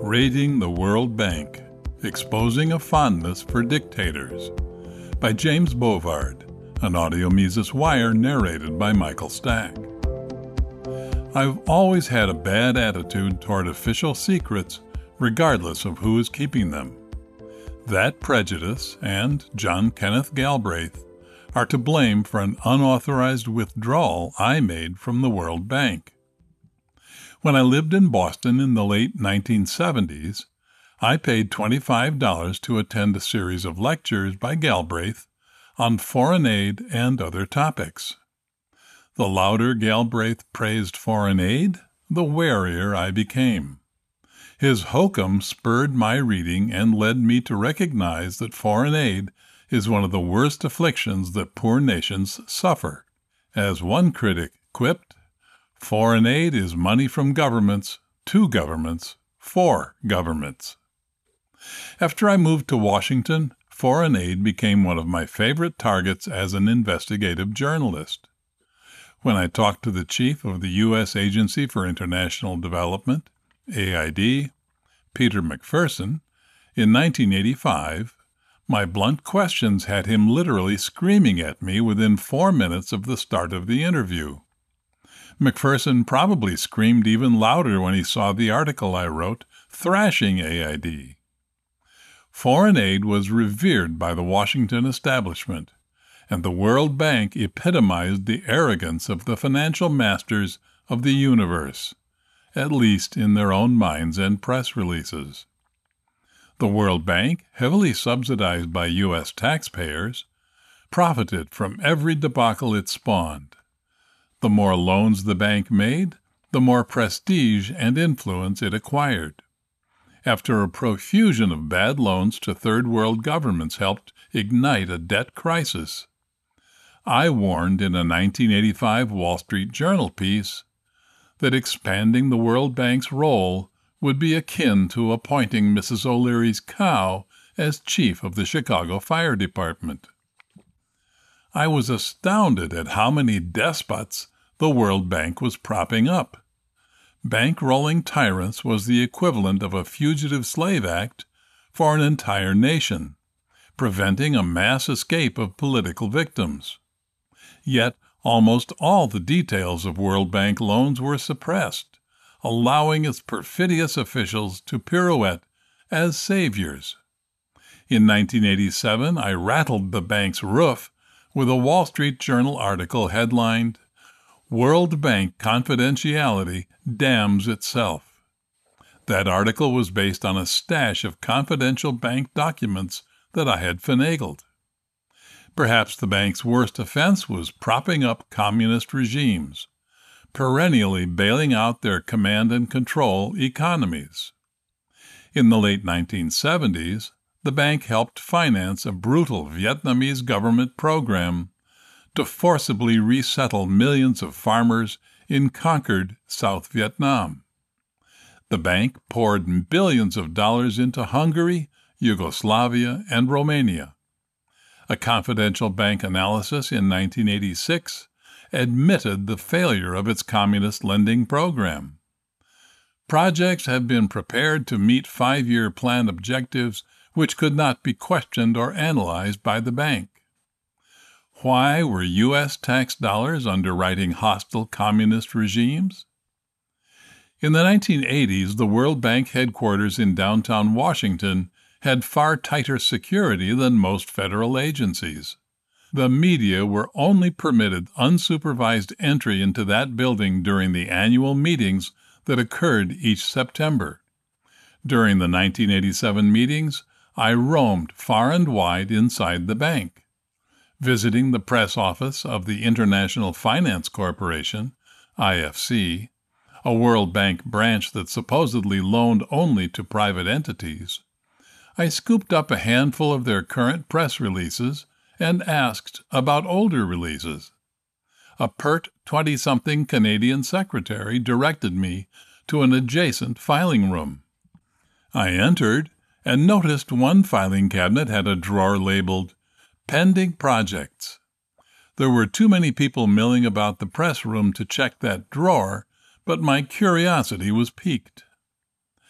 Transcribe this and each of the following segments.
Raiding the World Bank, Exposing a Fondness for Dictators by James Bovard, an Audio Mises Wire narrated by Michael Stack. I've always had a bad attitude toward official secrets, regardless of who is keeping them. That prejudice and John Kenneth Galbraith are to blame for an unauthorized withdrawal I made from the World Bank. When I lived in Boston in the late 1970s, I paid $25 to attend a series of lectures by Galbraith on foreign aid and other topics. The louder Galbraith praised foreign aid, the warier I became. His hokum spurred my reading and led me to recognize that foreign aid is one of the worst afflictions that poor nations suffer. As one critic quipped, foreign aid is money from governments, to governments, for governments. After I moved to Washington, foreign aid became one of my favorite targets as an investigative journalist. When I talked to the chief of the U.S. Agency for International Development, AID, Peter McPherson, in 1985, my blunt questions had him literally screaming at me within 4 minutes of the start of the interview. McPherson probably screamed even louder when he saw the article I wrote, thrashing AID. Foreign aid was revered by the Washington establishment, and the World Bank epitomized the arrogance of the financial masters of the universe, at least in their own minds and press releases. The World Bank, heavily subsidized by U.S. taxpayers, profited from every debacle it spawned. The more loans the bank made, the more prestige and influence it acquired. After a profusion of bad loans to third world governments helped ignite a debt crisis, I warned in a 1985 Wall Street Journal piece that expanding the World Bank's role would be akin to appointing Mrs. O'Leary's cow as chief of the Chicago Fire Department. I was astounded at how many despots the World Bank was propping up. Bankrolling tyrants was the equivalent of a Fugitive Slave Act for an entire nation, preventing a mass escape of political victims. Yet almost all the details of World Bank loans were suppressed, allowing its perfidious officials to pirouette as saviors. In 1987, I rattled the bank's roof with a Wall Street Journal article headlined, "World Bank Confidentiality Damns Itself." That article was based on a stash of confidential bank documents that I had finagled. Perhaps the bank's worst offense was propping up communist regimes, perennially bailing out their command and control economies. In the late 1970s, the bank helped finance a brutal Vietnamese government program to forcibly resettle millions of farmers in conquered South Vietnam. The bank poured billions of dollars into Hungary, Yugoslavia, and Romania. A confidential bank analysis in 1986 admitted the failure of its communist lending program. Projects have been prepared to meet 5-year plan objectives which could not be questioned or analyzed by the bank. Why were U.S. tax dollars underwriting hostile communist regimes? In the 1980s, the World Bank headquarters in downtown Washington had far tighter security than most federal agencies. The media were only permitted unsupervised entry into that building during the annual meetings that occurred each September. During the 1987 meetings, I roamed far and wide inside the bank, visiting the press office of the International Finance Corporation, IFC, a World Bank branch that supposedly loaned only to private entities. I scooped up a handful of their current press releases and asked about older releases. A pert 20-something Canadian secretary directed me to an adjacent filing room. I entered and noticed one filing cabinet had a drawer labeled Pending Projects. There were too many people milling about the press room to check that drawer, but my curiosity was piqued.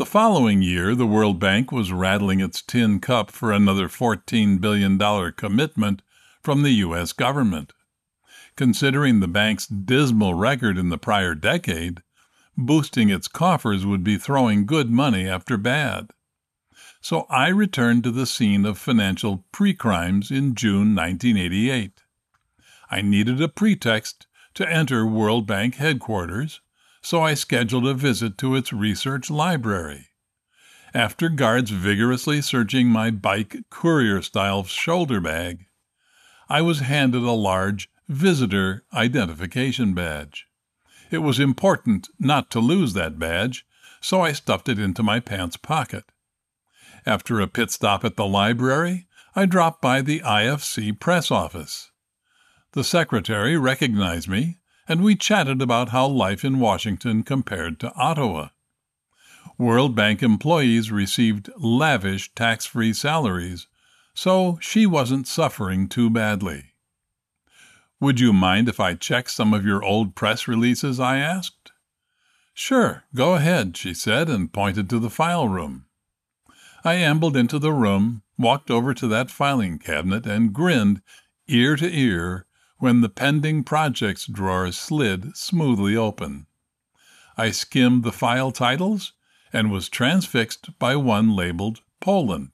The following year, the World Bank was rattling its tin cup for another $14 billion commitment from the U.S. government. Considering the bank's dismal record in the prior decade, boosting its coffers would be throwing good money after bad. So I returned to the scene of financial pre-crimes in June 1988. I needed a pretext to enter World Bank headquarters, so I scheduled a visit to its research library. After guards vigorously searching my bike courier-style shoulder bag, I was handed a large visitor identification badge. It was important not to lose that badge, so I stuffed it into my pants pocket. After a pit stop at the library, I dropped by the IFC press office. The secretary recognized me, and we chatted about how life in Washington compared to Ottawa. World Bank employees received lavish tax-free salaries, so she wasn't suffering too badly. "Would you mind if I check some of your old press releases?" I asked. "Sure, go ahead," she said, and pointed to the file room. I ambled into the room, walked over to that filing cabinet, and grinned ear to ear when the pending projects drawer slid smoothly open. I skimmed the file titles and was transfixed by one labeled Poland.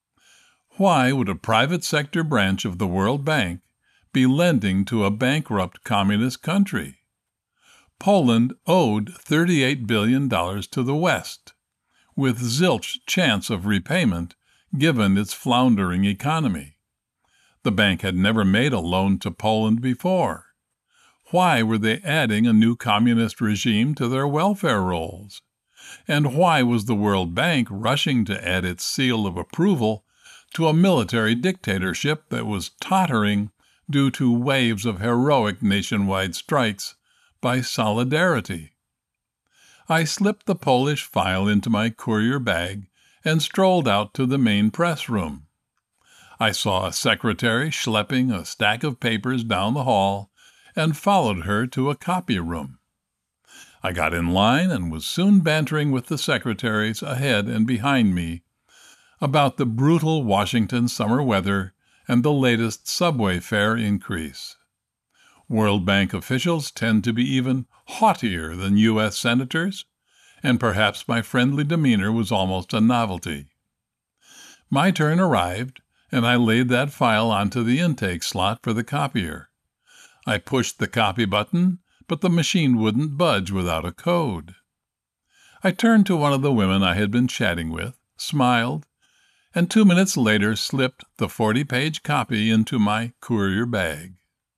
Why would a private sector branch of the World Bank be lending to a bankrupt communist country? Poland owed $38 billion to the West, with zilch chance of repayment given its floundering economy. The bank had never made a loan to Poland before. Why were they adding a new communist regime to their welfare rolls? And why was the World Bank rushing to add its seal of approval to a military dictatorship that was tottering due to waves of heroic nationwide strikes by Solidarity? I slipped the Polish file into my courier bag and strolled out to the main press room. I saw a secretary schlepping a stack of papers down the hall and followed her to a copy room. I got in line and was soon bantering with the secretaries ahead and behind me about the brutal Washington summer weather and the latest subway fare increase. World Bank officials tend to be even haughtier than U.S. senators, and perhaps my friendly demeanor was almost a novelty. My turn arrived, and I laid that file onto the intake slot for the copier. I pushed the copy button, but the machine wouldn't budge without a code. I turned to one of the women I had been chatting with, smiled, and 2 minutes later slipped the 40-page copy into my courier bag.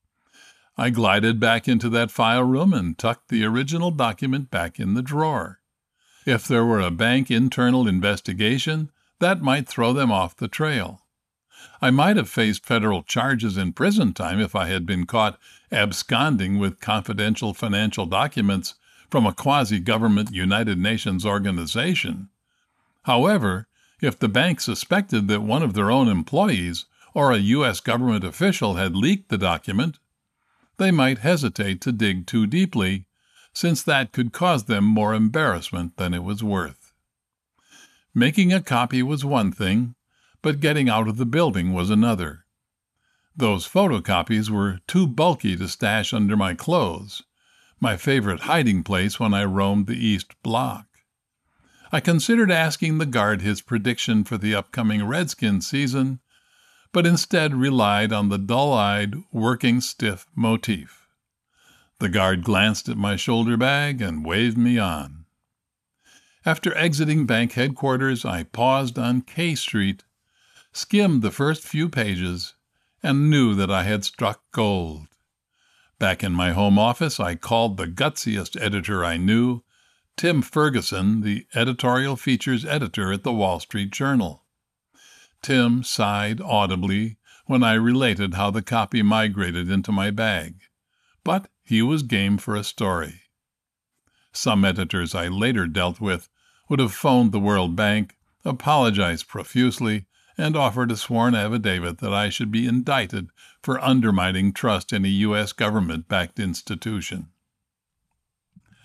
I glided back into that file room and tucked the original document back in the drawer. If there were a bank internal investigation, that might throw them off the trail. I might have faced federal charges and prison time if I had been caught absconding with confidential financial documents from a quasi-government United Nations organization. However, if the bank suspected that one of their own employees or a U.S. government official had leaked the document, they might hesitate to dig too deeply, since that could cause them more embarrassment than it was worth. Making a copy was one thing, but getting out of the building was another. Those photocopies were too bulky to stash under my clothes, my favorite hiding place when I roamed the East Block. I considered asking the guard his prediction for the upcoming Redskin season, but instead relied on the dull-eyed, working stiff motif. The guard glanced at my shoulder bag and waved me on. After exiting bank headquarters, I paused on K Street, skimmed the first few pages, and knew that I had struck gold. Back in my home office, I called the gutsiest editor I knew, Tim Ferguson, the editorial features editor at the Wall Street Journal. Tim sighed audibly when I related how the copy migrated into my bag, but he was game for a story. Some editors I later dealt with would have phoned the World Bank, apologized profusely, and offered a sworn affidavit that I should be indicted for undermining trust in a U.S. government-backed institution.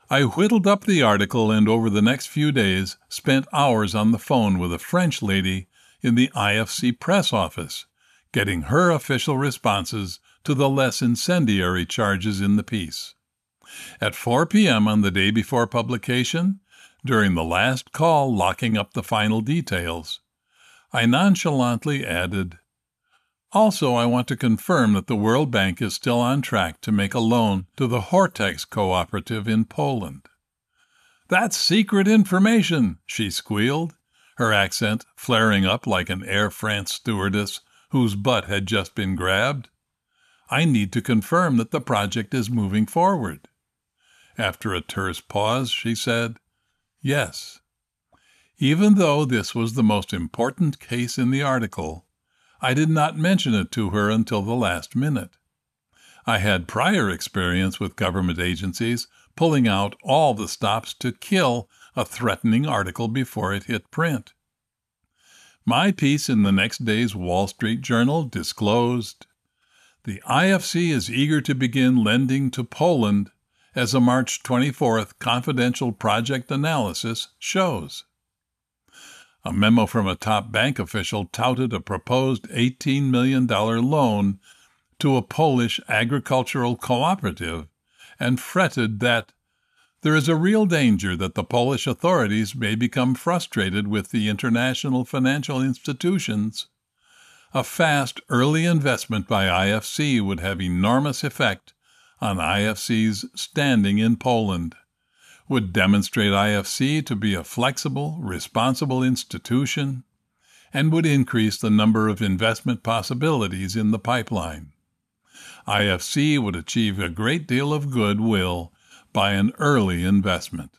I whittled up the article and over the next few days spent hours on the phone with a French lady in the IFC press office, getting her official responses to the less incendiary charges in the piece. At 4 p.m. on the day before publication, during the last call locking up the final details, I nonchalantly added, "Also, I want to confirm that the World Bank is still on track to make a loan to the Hortex Cooperative in Poland." "That's secret information," she squealed, her accent flaring up like an Air France stewardess whose butt had just been grabbed. "I need to confirm that the project is moving forward." After a terse pause, she said, "Yes." Even though this was the most important case in the article, I did not mention it to her until the last minute. I had prior experience with government agencies pulling out all the stops to kill a threatening article before it hit print. My piece in the next day's Wall Street Journal disclosed, "The IFC is eager to begin lending to Poland, as a March 24th confidential project analysis shows." A memo from a top bank official touted a proposed $18 million loan to a Polish agricultural cooperative and fretted that there is a real danger that the Polish authorities may become frustrated with the international financial institutions. A fast, early investment by IFC would have enormous effect on IFC's standing in Poland, would demonstrate IFC to be a flexible, responsible institution, and would increase the number of investment possibilities in the pipeline. IFC would achieve a great deal of goodwill by an early investment.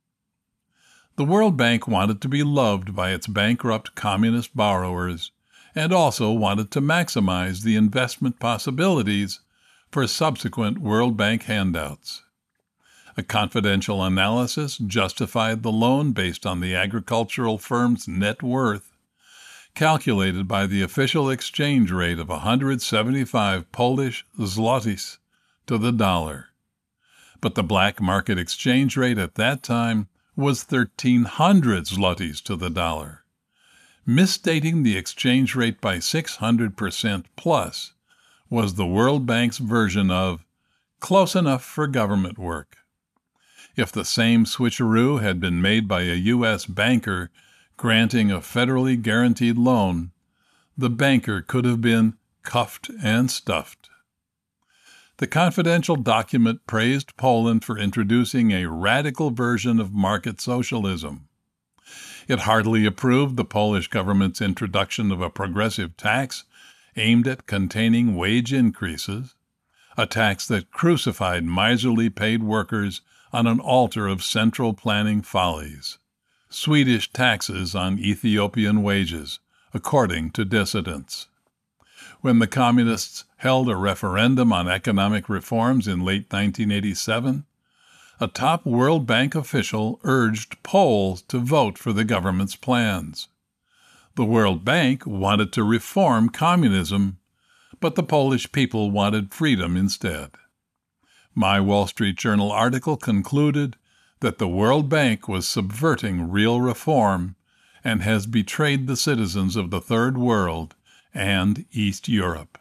The World Bank wanted to be loved by its bankrupt communist borrowers and also wanted to maximize the investment possibilities for subsequent World Bank handouts. A confidential analysis justified the loan based on the agricultural firm's net worth, calculated by the official exchange rate of 175 Polish zlotys to the dollar. But the black market exchange rate at that time was 1,300 zlotys to the dollar. Misstating the exchange rate by 600% plus was the World Bank's version of close enough for government work. If the same switcheroo had been made by a U.S. banker granting a federally guaranteed loan, the banker could have been cuffed and stuffed. The confidential document praised Poland for introducing a radical version of market socialism. It heartily approved the Polish government's introduction of a progressive tax aimed at containing wage increases, a tax that crucified miserly paid workers on an altar of central planning follies, Swedish taxes on Ethiopian wages, according to dissidents. When the Communists held a referendum on economic reforms in late 1987, a top World Bank official urged Poles to vote for the government's plans. The World Bank wanted to reform communism, but the Polish people wanted freedom instead. My Wall Street Journal article concluded that the World Bank was subverting real reform and has betrayed the citizens of the Third World and East Europe.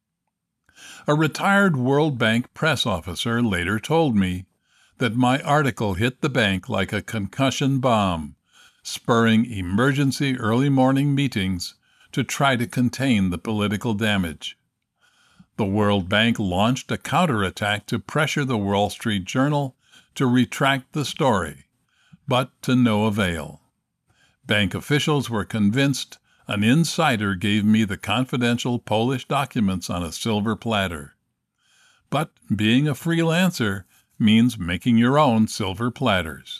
A retired World Bank press officer later told me that my article hit the bank like a concussion bomb, spurring emergency early morning meetings to try to contain the political damage. The World Bank launched a counterattack to pressure the Wall Street Journal to retract the story, but to no avail. Bank officials were convinced an insider gave me the confidential Polish documents on a silver platter. But being a freelancer means making your own silver platters.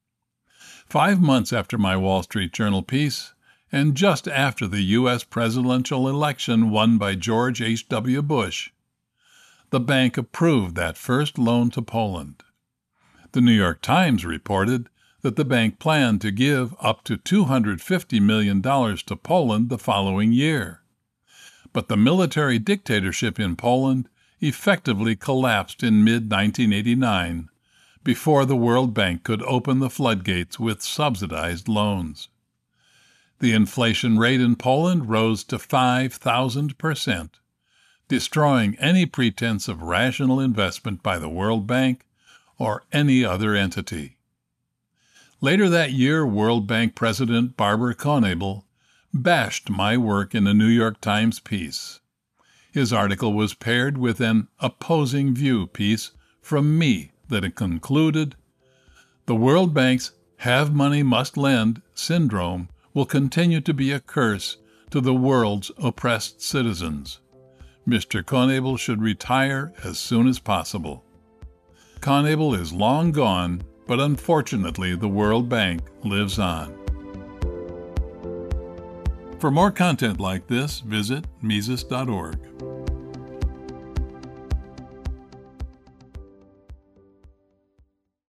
5 months after my Wall Street Journal piece, and just after the U.S. presidential election won by George H.W. Bush, the bank approved that first loan to Poland. The New York Times reported that the bank planned to give up to $250 million to Poland the following year. But the military dictatorship in Poland effectively collapsed in mid-1989 before the World Bank could open the floodgates with subsidized loans. The inflation rate in Poland rose to 5,000%, destroying any pretense of rational investment by the World Bank or any other entity. Later that year, World Bank President Barbara Conable bashed my work in a New York Times piece. His article was paired with an opposing view piece from me that concluded, "The World Bank's have money must lend syndrome will continue to be a curse to the world's oppressed citizens. Mr. Conable should retire as soon as possible." Conable is long gone, but unfortunately the World Bank lives on. For more content like this, visit Mises.org.